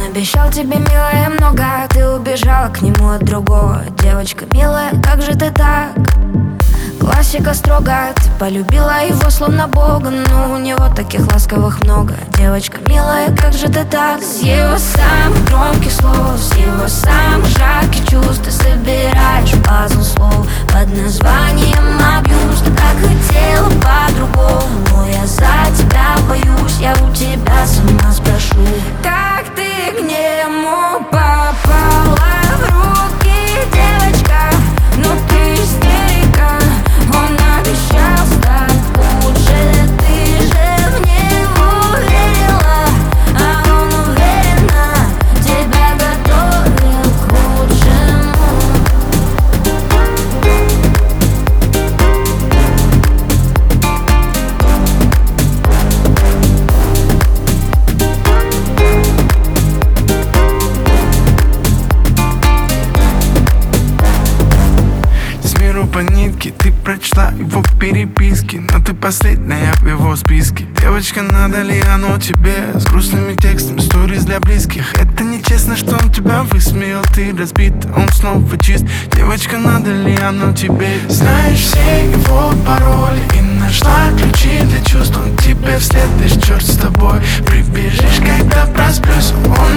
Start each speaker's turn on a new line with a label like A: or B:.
A: обещал тебе, милая, много, ты убежала к нему от другого. Девочка милая, как же ты так? Классика строго, ты полюбила его словно бога, но у него таких ласковых много. Девочка милая, как же ты так? С его самых громких слов, с его самых жарких чувств ты собираешь пазл слов под названием абьюз. Ты так хотела по-другому, но я за тебя боюсь, я у тебя сама спрошу. Как ты к нему попала в руки, девочка? Ну ты истерика. Он обещал стать лучше, ты же в него верила, а он уверенно тебя готовил к лучшему.
B: С миру по нитке, ты прочла его переписки, но ты последняя в его списке. Девочка, надо ли оно тебе? С грустными текстами, сториз для близких. Это нечестно, что он тебя высмеял, ты разбит, он снова чист. Девочка, надо ли оно тебе? Знаешь все его пароли и нашла ключи для чувств. Он тебе вслед, лишь черт с тобой. Прибежишь, когда просплюсь, он